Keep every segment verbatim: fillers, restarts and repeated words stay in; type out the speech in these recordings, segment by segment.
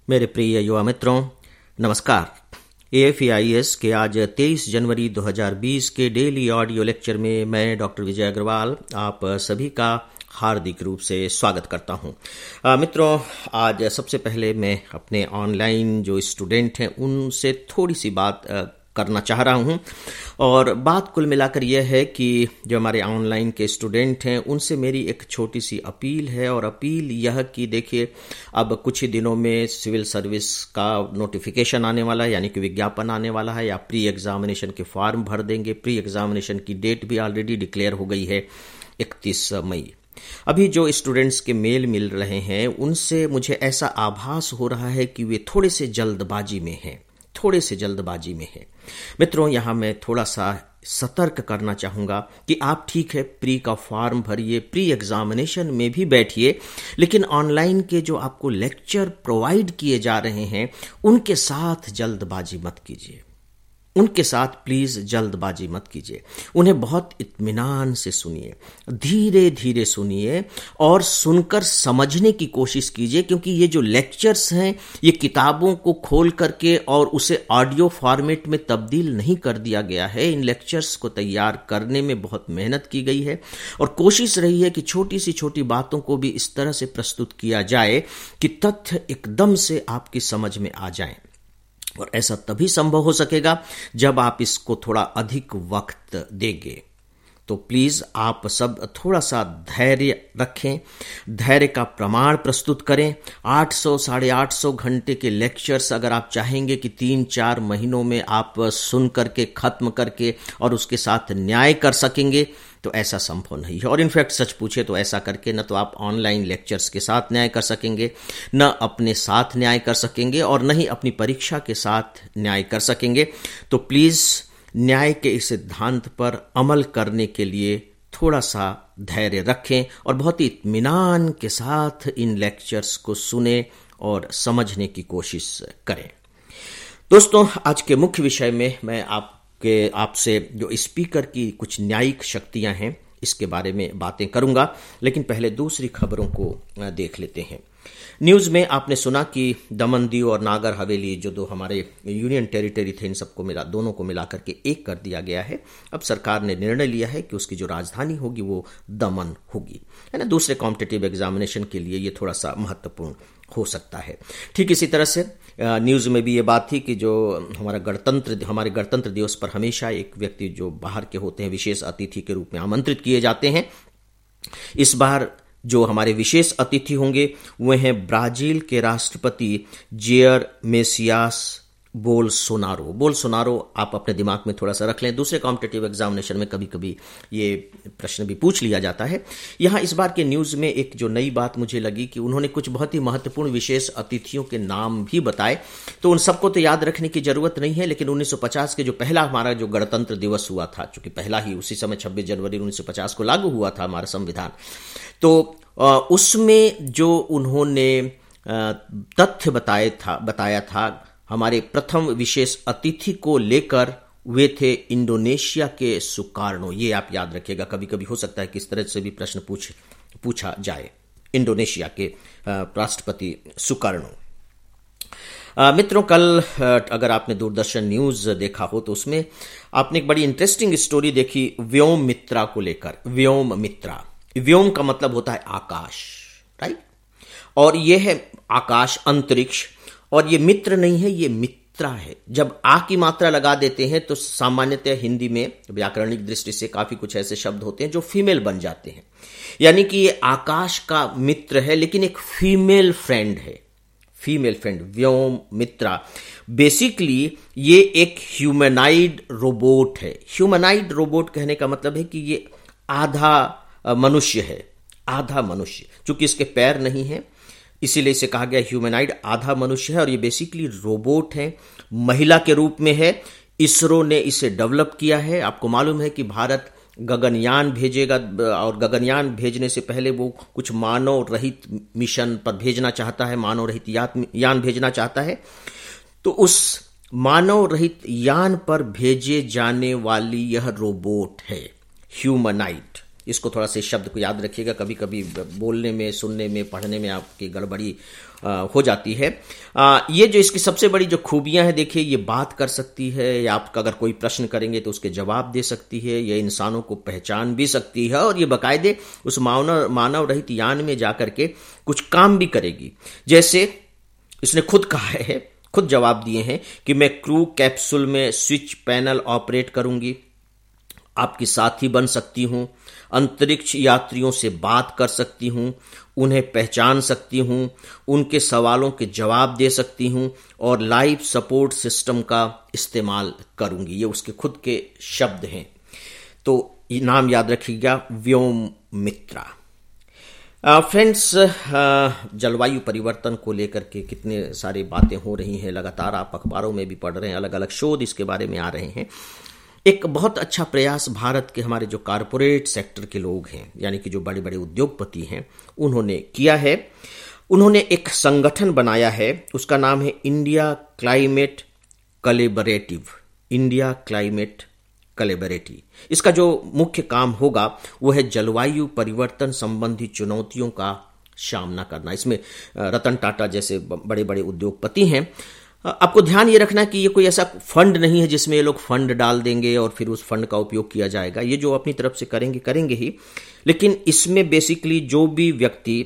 मेरे प्रिय युवा मित्रों, नमस्कार। A F A I S के आज तेईस जनवरी दो हज़ार बीस के डेली ऑडियो लेक्चर में मैं डॉक्टर विजय अग्रवाल आप सभी का हार्दिक रूप से स्वागत करता हूं। आ, मित्रों, आज सबसे पहले मैं अपने ऑनलाइन जो स्टूडेंट हैं उनसे थोड़ी सी बात आ, करना चाह रहा हूं। और बात कुल मिलाकर यह है कि जो हमारे ऑनलाइन के स्टूडेंट हैं उनसे मेरी एक छोटी सी अपील है। और अपील यह कि देखिए, अब कुछ ही दिनों में सिविल सर्विस का नोटिफिकेशन आने वाला है, यानी कि विज्ञापन आने वाला है, या प्री एग्जामिनेशन के फॉर्म भर देंगे। प्री एग्जामिनेशन की डेट भी ऑलरेडी डिक्लेयर हो गई है, इकतीस मई। अभी जो स्टूडेंट्स के मेल मिल रहे हैं उनसे मुझे ऐसा आभास हो रहा है कि वे थोड़े से जल्दबाजी में हैं थोड़े से जल्दबाजी में है। मित्रों, यहां मैं थोड़ा सा सतर्क करना चाहूंगा कि आप ठीक है प्री का फॉर्म भरिए, प्री एग्जामिनेशन में भी बैठिए, लेकिन ऑनलाइन के जो आपको लेक्चर प्रोवाइड किए जा रहे हैं उनके साथ जल्दबाजी मत कीजिए। उनके साथ प्लीज जल्दबाजी मत कीजिए। उन्हें बहुत इत्मीनान से सुनिए, धीरे धीरे सुनिए और सुनकर समझने की कोशिश कीजिए, क्योंकि ये जो लेक्चर्स हैं ये किताबों को खोल करके और उसे ऑडियो फॉर्मेट में तब्दील नहीं कर दिया गया है। इन लेक्चर्स को तैयार करने में बहुत मेहनत की गई है और कोशिश रही है कि छोटी सी छोटी बातों को भी इस तरह से प्रस्तुत किया जाए कि तथ्य एकदम से आपकी समझ में आ जाएं। और ऐसा तभी संभव हो सकेगा जब आप इसको थोड़ा अधिक वक्त देंगे। तो प्लीज आप सब थोड़ा सा धैर्य रखें, धैर्य का प्रमाण प्रस्तुत करें। आठ सौ साढ़े आठ सौ घंटे के लेक्चर्स अगर आप चाहेंगे कि तीन चार महीनों में आप सुन करके खत्म करके और उसके साथ न्याय कर सकेंगे, तो ऐसा संभव नहीं है। और इनफैक्ट सच पूछे तो ऐसा करके न तो आप ऑनलाइन लेक्चर्स के साथ न्याय कर सकेंगे, न अपने साथ न्याय कर सकेंगे, और न ही अपनी परीक्षा के साथ न्याय कर सकेंगे। तो प्लीज न्याय के इस सिद्धांत पर अमल करने के लिए थोड़ा सा धैर्य रखें और बहुत ही इत्मीनान के साथ इन लेक्चर्स को सुने और समझने की कोशिश करें। दोस्तों, आज के मुख्य विषय में मैं आप कि आपसे जो स्पीकर की कुछ न्यायिक शक्तियां हैं इसके बारे में बातें करूंगा, लेकिन पहले दूसरी खबरों को देख लेते हैं। न्यूज में आपने सुना कि दमन दीव और नागर हवेली जो दो हमारे यूनियन टेरिटरी थे, इन सबको मिला दोनों को मिलाकर के एक कर दिया गया है। अब सरकार ने निर्णय लिया है कि उसकी जो राजधानी होगी वो दमन होगी, है ना। दूसरे कॉम्पिटिटिव एग्जामिनेशन के लिए ये थोड़ा सा महत्वपूर्ण हो सकता है। ठीक इसी तरह से न्यूज में भी ये बात थी कि जो हमारा गणतंत्र हमारे गणतंत्र दिवस पर हमेशा एक व्यक्ति जो बाहर के होते हैं विशेष अतिथि के रूप में आमंत्रित किए जाते हैं। इस बार जो हमारे विशेष अतिथि होंगे वे हैं ब्राजील के राष्ट्रपति जेयर मेसियास बोल्सोनारो। बोल्सोनारो आप अपने दिमाग में थोड़ा सा रख लें। दूसरे कॉम्पिटिटिव एग्जामिनेशन में कभी कभी ये प्रश्न भी पूछ लिया जाता है। यहाँ इस बार के न्यूज में एक जो नई बात मुझे लगी कि उन्होंने कुछ बहुत ही महत्वपूर्ण विशेष अतिथियों के नाम भी बताए। तो उन सबको तो याद रखने की जरूरत नहीं है, लेकिन उन्नीस सौ पचास के जो पहला हमारा जो गणतंत्र दिवस हुआ था, चूंकि पहला ही उसी समय छब्बीस जनवरी उन्नीस सौ पचास को लागू हुआ था हमारा संविधान, तो उसमें जो उन्होंने तथ्य बताए था बताया था हमारे प्रथम विशेष अतिथि को लेकर, वे थे इंडोनेशिया के सुकार्नो। ये आप याद रखिएगा, कभी कभी हो सकता है कि इस तरह से भी प्रश्न पूछ पूछा जाए। इंडोनेशिया के राष्ट्रपति सुकार्नो। मित्रों, कल अगर आपने दूरदर्शन न्यूज देखा हो तो उसमें आपने एक बड़ी इंटरेस्टिंग स्टोरी देखी व्योम मित्रा को लेकर। व्योम मित्रा, व्योम का मतलब होता है आकाश, राइट। और यह है आकाश, अंतरिक्ष, और ये मित्र नहीं है, ये मित्रा है। जब आ की मात्रा लगा देते हैं तो सामान्यतः हिंदी में व्याकरणिक दृष्टि से काफी कुछ ऐसे शब्द होते हैं जो फीमेल बन जाते हैं, यानी कि ये आकाश का मित्र है लेकिन एक फीमेल फ्रेंड है, female friend. Vyom Mitra basically ये एक ह्यूमनाइड रोबोट है। ह्यूमनाइड रोबोट कहने का मतलब है कि ये आधा मनुष्य है, आधा मनुष्य। चूंकि इसके पैर नहीं है इसीलिए इसे कहा गया ह्यूमनाइड, आधा मनुष्य है। और ये बेसिकली रोबोट है, महिला के रूप में है। इसरो ने इसे डेवलप किया है। आपको मालूम है कि भारत गगनयान भेजेगा और गगनयान भेजने से पहले वो कुछ मानव रहित मिशन पर भेजना चाहता है, मानव रहित यान भेजना चाहता है। तो उस मानव रहित यान पर भेजे जाने वाली यह रोबोट है ह्यूमनाइड। इसको थोड़ा सा शब्द को याद रखिएगा, कभी कभी बोलने में, सुनने में, पढ़ने में आपकी गड़बड़ी हो जाती है। आ, ये जो इसकी सबसे बड़ी जो खूबियां हैं, देखिए ये बात कर सकती है, या आपका अगर कोई प्रश्न करेंगे तो उसके जवाब दे सकती है, ये इंसानों को पहचान भी सकती है, और ये बाकायदे उस मानव मानव रहित यान में जाकर के कुछ काम भी करेगी। जैसे इसने खुद कहा है, खुद जवाब दिए हैं कि मैं क्रू कैप्सूल में स्विच पैनल ऑपरेट करूंगी, आपकी साथी बन सकती हूं, अंतरिक्ष यात्रियों से बात कर सकती हूं, उन्हें पहचान सकती हूं, उनके सवालों के जवाब दे सकती हूं, और लाइफ सपोर्ट सिस्टम का इस्तेमाल करूंगी। ये उसके खुद के शब्द हैं। तो ये नाम याद रखिएगा, व्योम मित्रा। फ्रेंड्स, जलवायु परिवर्तन को लेकर के कितने सारी बातें हो रही हैं, लगातार आप अखबारों में भी पढ़ रहे हैं, अलग अलग शोध इसके बारे में आ रहे हैं। एक बहुत अच्छा प्रयास भारत के हमारे जो कारपोरेट सेक्टर के लोग हैं, यानी कि जो बड़े बड़े उद्योगपति हैं, उन्होंने किया है। उन्होंने एक संगठन बनाया है, उसका नाम है India climate collaborative. India climate collaborative इसका जो मुख्य काम होगा वो है जलवायु परिवर्तन संबंधी चुनौतियों का सामना करना। इसमें रतन टाटा जैसे बड़े बड़े उद्योगपति हैं। आपको ध्यान ये रखना कि ये कोई ऐसा फंड नहीं है जिसमें ये लोग फंड डाल देंगे और फिर उस फंड का उपयोग किया जाएगा। ये जो अपनी तरफ से करेंगे करेंगे ही, लेकिन इसमें बेसिकली जो भी व्यक्ति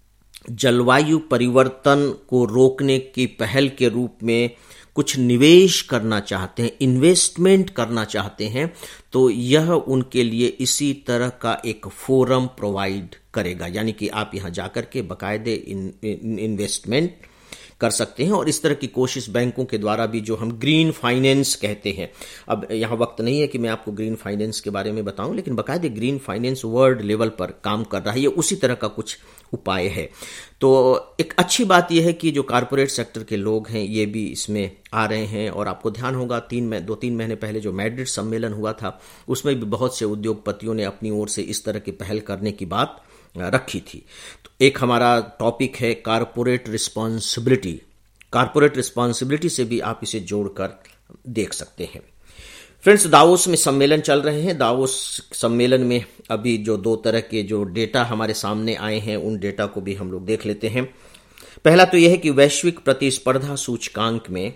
जलवायु परिवर्तन को रोकने की पहल के रूप में कुछ निवेश करना चाहते हैं, इन्वेस्टमेंट करना चाहते हैं, तो यह उनके लिए इसी तरह का एक फोरम प्रोवाइड करेगा। यानी कि आप यहां जाकर के बाकायदे इन, इन, इन्वेस्टमेंट कर सकते हैं। और इस तरह की कोशिश बैंकों के द्वारा भी, जो हम ग्रीन फाइनेंस कहते हैं, अब यहाँ वक्त नहीं है कि मैं आपको ग्रीन फाइनेंस के बारे में बताऊं, लेकिन बाकायदे ग्रीन फाइनेंस वर्ल्ड लेवल पर काम कर रहा है। ये उसी तरह का कुछ उपाय है। तो एक अच्छी बात यह है कि जो कारपोरेट सेक्टर के लोग हैं ये भी इसमें आ रहे हैं। और आपको ध्यान होगा, तीन दो तीन महीने पहले जो मैड्रिड सम्मेलन हुआ था, उसमें भी बहुत से उद्योगपतियों ने अपनी ओर से इस तरह की पहल करने की बात रखी थी। तो एक हमारा टॉपिक है कारपोरेट रिस्पॉन्सिबिलिटी। कारपोरेट रिस्पॉन्सिबिलिटी से भी आप इसे जोड़कर देख सकते हैं। फ्रेंड्स, दावोस में सम्मेलन चल रहे हैं। दावोस सम्मेलन में अभी जो दो तरह के जो डेटा हमारे सामने आए हैं, उन डेटा को भी हम लोग देख लेते हैं। पहला तो यह है कि वैश्विक प्रतिस्पर्धा सूचकांक में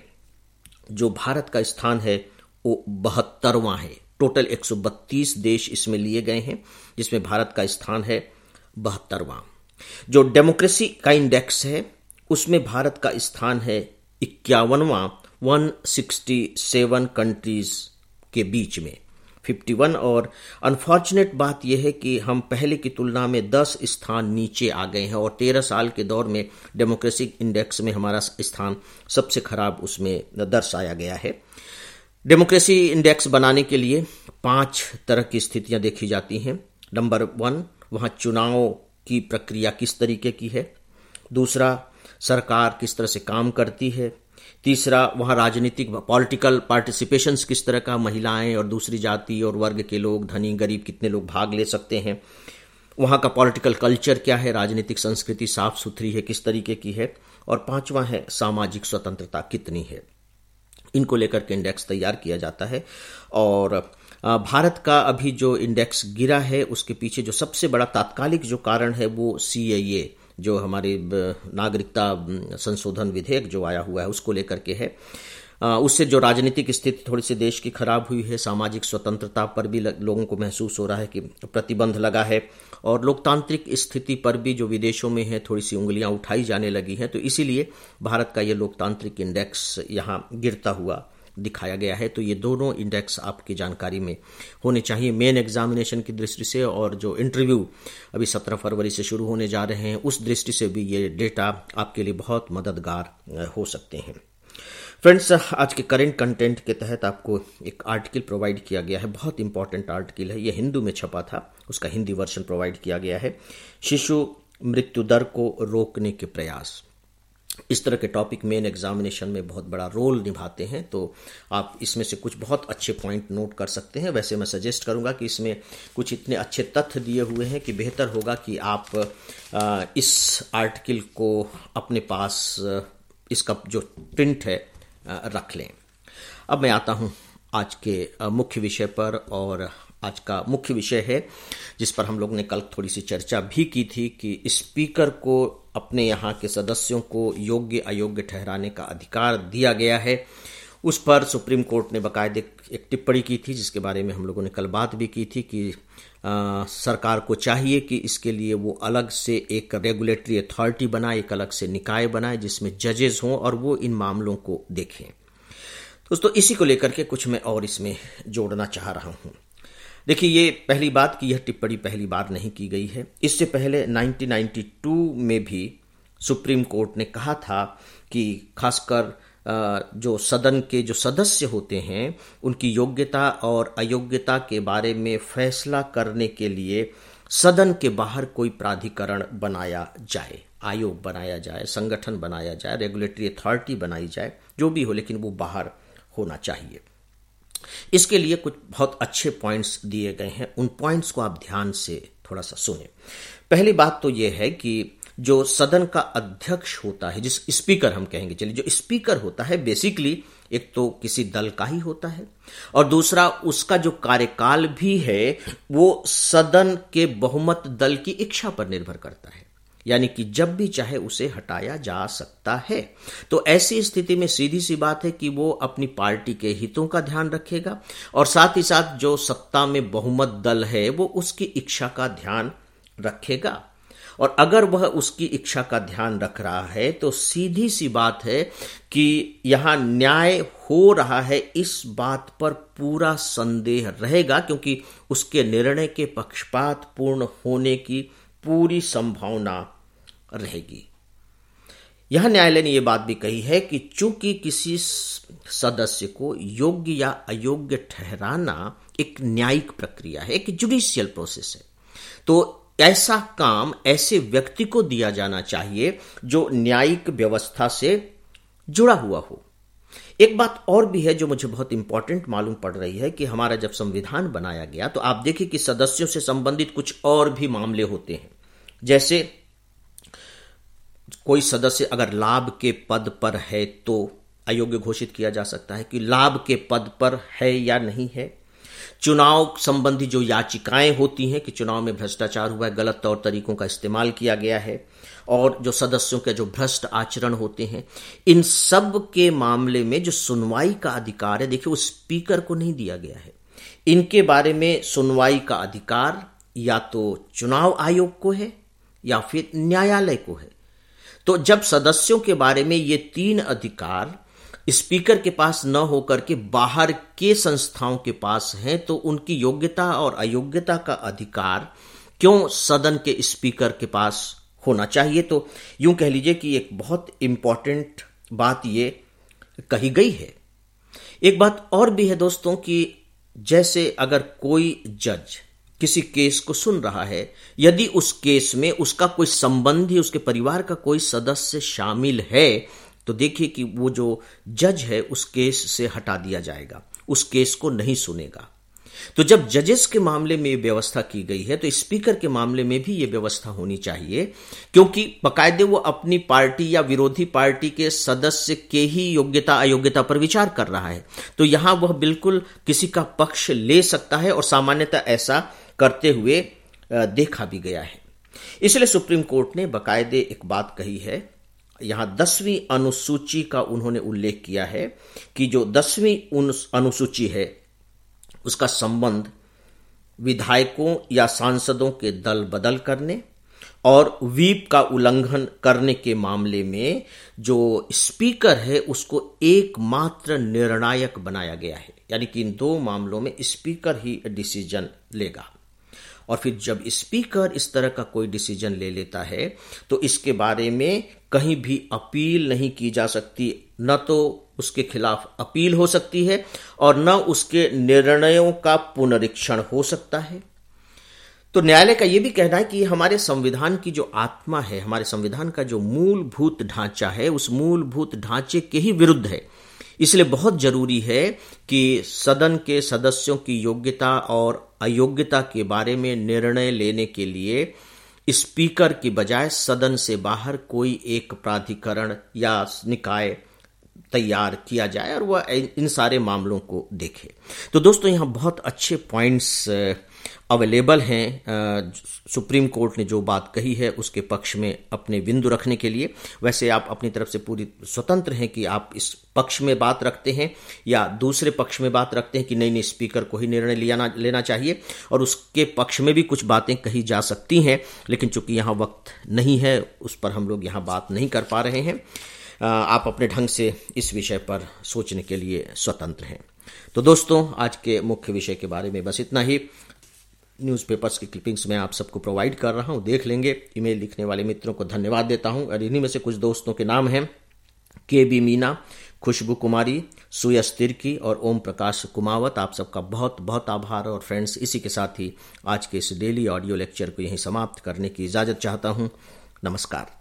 जो भारत का स्थान है वो बहत्तरवां है। टोटल एक सौ बत्तीस देश इसमें लिए गए हैं, जिसमें भारत का स्थान है बहत्तरवां। जो डेमोक्रेसी का इंडेक्स है उसमें भारत का स्थान है इक्यावनवां, एक सौ सरसठ कंट्रीज के बीच में इक्यावन। और अनफॉर्चुनेट बात यह है कि हम पहले की तुलना में दस स्थान नीचे आ गए हैं, और तेरह साल के दौर में डेमोक्रेसी इंडेक्स में हमारा स्थान सबसे खराब उसमें दर्शाया गया है। डेमोक्रेसी इंडेक्स बनाने के लिए पांच तरह की स्थितियां देखी जाती हैं। नंबर वन, वहां चुनाव की प्रक्रिया किस तरीके की है। दूसरा, सरकार किस तरह से काम करती है। तीसरा, वहां राजनीतिक पॉलिटिकल पार्टिसिपेशंस किस तरह का, महिलाएं और दूसरी जाति और वर्ग के लोग, धनी गरीब कितने लोग भाग ले सकते हैं। वहां का पॉलिटिकल कल्चर क्या है, राजनीतिक संस्कृति साफ सुथरी है, किस तरीके की है। और पांचवा है सामाजिक स्वतंत्रता कितनी है। इनको लेकर के इंडेक्स तैयार किया जाता है। और भारत का अभी जो इंडेक्स गिरा है उसके पीछे जो सबसे बड़ा तात्कालिक जो कारण है वो सी ए ए, जो हमारी नागरिकता संशोधन विधेयक जो आया हुआ है उसको लेकर के है। उससे जो राजनीतिक स्थिति थोड़ी सी देश की खराब हुई है, सामाजिक स्वतंत्रता पर भी लोगों को महसूस हो रहा है कि प्रतिबंध लगा है, और लोकतांत्रिक स्थिति पर भी जो विदेशों में है थोड़ी सी उंगलियां उठाई जाने लगी हैं। तो इसीलिए भारत का ये लोकतांत्रिक इंडेक्स यहाँ गिरता हुआ दिखाया गया है। तो ये दोनों इंडेक्स आपकी जानकारी में होने चाहिए मेन एग्जामिनेशन की दृष्टि से, और जो इंटरव्यू अभी सत्रह फरवरी से शुरू होने जा रहे हैं उस दृष्टि से भी ये डेटा आपके लिए बहुत मददगार हो सकते हैं। फ्रेंड्स, आज के करंट कंटेंट के तहत आपको एक आर्टिकल प्रोवाइड किया गया है, बहुत इंपॉर्टेंट आर्टिकल है। ये हिंदू में छपा था, उसका हिंदी वर्जन प्रोवाइड किया गया है। शिशु मृत्यु दर को रोकने के प्रयास, इस तरह के टॉपिक मेन एग्जामिनेशन में बहुत बड़ा रोल निभाते हैं। तो आप इसमें से कुछ बहुत अच्छे पॉइंट नोट कर सकते हैं। वैसे मैं सजेस्ट करूंगा कि इसमें कुछ इतने अच्छे तथ्य दिए हुए हैं कि बेहतर होगा कि आप इस आर्टिकल को अपने पास, इसका जो प्रिंट है, रख लें। अब मैं आता हूं आज के मुख्य विषय पर, और आज का मुख्य विषय है जिस पर हम लोग ने कल थोड़ी सी चर्चा भी की थी कि स्पीकर को अपने यहाँ के सदस्यों को योग्य अयोग्य ठहराने का अधिकार दिया गया है, उस पर सुप्रीम कोर्ट ने बाकायदे एक टिप्पणी की थी, जिसके बारे में हम लोगों ने कल बात भी की थी कि आ, सरकार को चाहिए कि इसके लिए वो अलग से एक रेगुलेटरी अथॉरिटी बनाए, एक अलग से निकाय बनाए जिसमें जजेस हों और वो इन मामलों को देखें। दोस्तों, इसी को लेकर के कुछ मैं और इसमें जोड़ना चाह रहा हूं। देखिए, ये पहली बात कि यह टिप्पणी पहली बार नहीं की गई है। इससे पहले उन्नीस सौ बानवे में भी सुप्रीम कोर्ट ने कहा था कि खासकर जो सदन के जो सदस्य होते हैं उनकी योग्यता और अयोग्यता के बारे में फैसला करने के लिए सदन के बाहर कोई प्राधिकरण बनाया जाए, आयोग बनाया जाए, संगठन बनाया जाए, रेगुलेटरी अथॉरिटी बनाई जाए, जो भी हो, लेकिन वो बाहर होना चाहिए। इसके लिए कुछ बहुत अच्छे पॉइंट्स दिए गए हैं, उन पॉइंट्स को आप ध्यान से थोड़ा सा सुने। पहली बात तो यह है कि जो सदन का अध्यक्ष होता है, जिस स्पीकर हम कहेंगे, चलिए, जो स्पीकर होता है बेसिकली एक तो किसी दल का ही होता है और दूसरा उसका जो कार्यकाल भी है वो सदन के बहुमत दल की इच्छा पर निर्भर करता है, यानी कि जब भी चाहे उसे हटाया जा सकता है। तो ऐसी स्थिति में सीधी सी बात है कि वो अपनी पार्टी के हितों का ध्यान रखेगा और साथ ही साथ जो सत्ता में बहुमत दल है वो उसकी इच्छा का ध्यान रखेगा। और अगर वह उसकी इच्छा का ध्यान रख रहा है तो सीधी सी बात है कि यहां न्याय हो रहा है, इस बात पर पूरा संदेह रहेगा, क्योंकि उसके निर्णय के पक्षपात पूर्ण होने की पूरी संभावना रहेगी। यहां न्यायालय ने यह बात भी कही है कि चूंकि किसी सदस्य को योग्य या अयोग्य ठहराना एक न्यायिक प्रक्रिया है, एक जुडिशियल प्रोसेस है, तो ऐसा काम ऐसे व्यक्ति को दिया जाना चाहिए जो न्यायिक व्यवस्था से जुड़ा हुआ हो। एक बात और भी है जो मुझे बहुत इंपॉर्टेंट मालूम पड़ रही है कि हमारा जब संविधान बनाया गया तो आप देखिए कि सदस्यों से संबंधित कुछ और भी मामले होते हैं। जैसे कोई सदस्य अगर लाभ के पद पर है तो अयोग्य घोषित किया जा सकता है कि लाभ के पद पर है या नहीं है। चुनाव संबंधी जो याचिकाएं होती हैं कि चुनाव में भ्रष्टाचार हुआ है, गलत तौर तरीकों का इस्तेमाल किया गया है, और जो सदस्यों के जो भ्रष्ट आचरण होते हैं, इन सब के मामले में जो सुनवाई का अधिकार है, देखिए, वो स्पीकर को नहीं दिया गया है। इनके बारे में सुनवाई का अधिकार या तो चुनाव आयोग को है या फिर न्यायालय को है। तो जब सदस्यों के बारे में ये तीन अधिकार स्पीकर के पास न होकर के बाहर के संस्थाओं के पास हैं, तो उनकी योग्यता और अयोग्यता का अधिकार क्यों सदन के स्पीकर के पास होना चाहिए? तो यूं कह लीजिए कि एक बहुत इंपॉर्टेंट बात ये कही गई है। एक बात और भी है दोस्तों कि जैसे अगर कोई जज किसी केस को सुन रहा है, यदि उस केस में उसका कोई संबंधी, उसके परिवार का कोई सदस्य शामिल है, तो देखिए कि वो जो जज है उस केस से हटा दिया जाएगा, उस केस को नहीं सुनेगा। तो जब जजेस के मामले में ये व्यवस्था की गई है तो स्पीकर के मामले में भी ये व्यवस्था होनी चाहिए, क्योंकि बाकायदे वो अपनी पार्टी या विरोधी पार्टी के सदस्य के ही योग्यता अयोग्यता पर विचार कर रहा है। तो यहां वह बिल्कुल किसी का पक्ष ले सकता है और सामान्यतः ऐसा करते हुए देखा भी गया है। इसलिए सुप्रीम कोर्ट ने बाकायदे एक बात कही है, यहां दसवीं अनुसूची का उन्होंने उल्लेख किया है कि जो दसवीं अनुसूची है उसका संबंध विधायकों या सांसदों के दल बदल करने और व्हीप का उल्लंघन करने के मामले में जो स्पीकर है उसको एकमात्र निर्णायक बनाया गया है, यानी कि इन दो मामलों में स्पीकर ही डिसीजन लेगा। और फिर जब स्पीकर इस तरह का कोई डिसीजन ले लेता है तो इसके बारे में कहीं भी अपील नहीं की जा सकती, न तो उसके खिलाफ अपील हो सकती है और न उसके निर्णयों का पुनरीक्षण हो सकता है। तो न्यायालय का यह भी कहना है कि हमारे संविधान की जो आत्मा है, हमारे संविधान का जो मूलभूत ढांचा है, उस मूलभूत ढांचे के ही विरुद्ध है। इसलिए बहुत जरूरी है कि सदन के सदस्यों की योग्यता और अयोग्यता के बारे में निर्णय लेने के लिए स्पीकर की बजाय सदन से बाहर कोई एक प्राधिकरण या निकाय तैयार किया जाए और वह इन सारे मामलों को देखे। तो दोस्तों, यहाँ बहुत अच्छे पॉइंट्स अवेलेबल हैं। सुप्रीम कोर्ट ने जो बात कही है उसके पक्ष में अपने बिंदु रखने के लिए। वैसे आप अपनी तरफ से पूरी स्वतंत्र हैं कि आप इस पक्ष में बात रखते हैं या दूसरे पक्ष में बात रखते हैं कि नहीं नहीं स्पीकर को ही निर्णय लिया लेना चाहिए, और उसके पक्ष में भी कुछ बातें कही जा सकती हैं, लेकिन चूंकि यहाँ वक्त नहीं है उस पर हम लोग यहाँ बात नहीं कर पा रहे हैं। आप अपने ढंग से इस विषय पर सोचने के लिए स्वतंत्र हैं। तो दोस्तों, आज के मुख्य विषय के बारे में बस इतना ही। न्यूज़पेपर्स की क्लिपिंग्स मैं आप सबको प्रोवाइड कर रहा हूं, देख लेंगे। ईमेल लिखने वाले मित्रों को धन्यवाद देता हूं, और इन्हीं में से कुछ दोस्तों के नाम हैं के बी मीना, खुशबू कुमारी, सुयश तिर्की और ओम प्रकाश कुमावत। आप सबका बहुत बहुत आभार। और फ्रेंड्स, इसी के साथ ही आज के इस डेली ऑडियो लेक्चर को यहीं समाप्त करने की इजाज़त चाहता हूं। नमस्कार।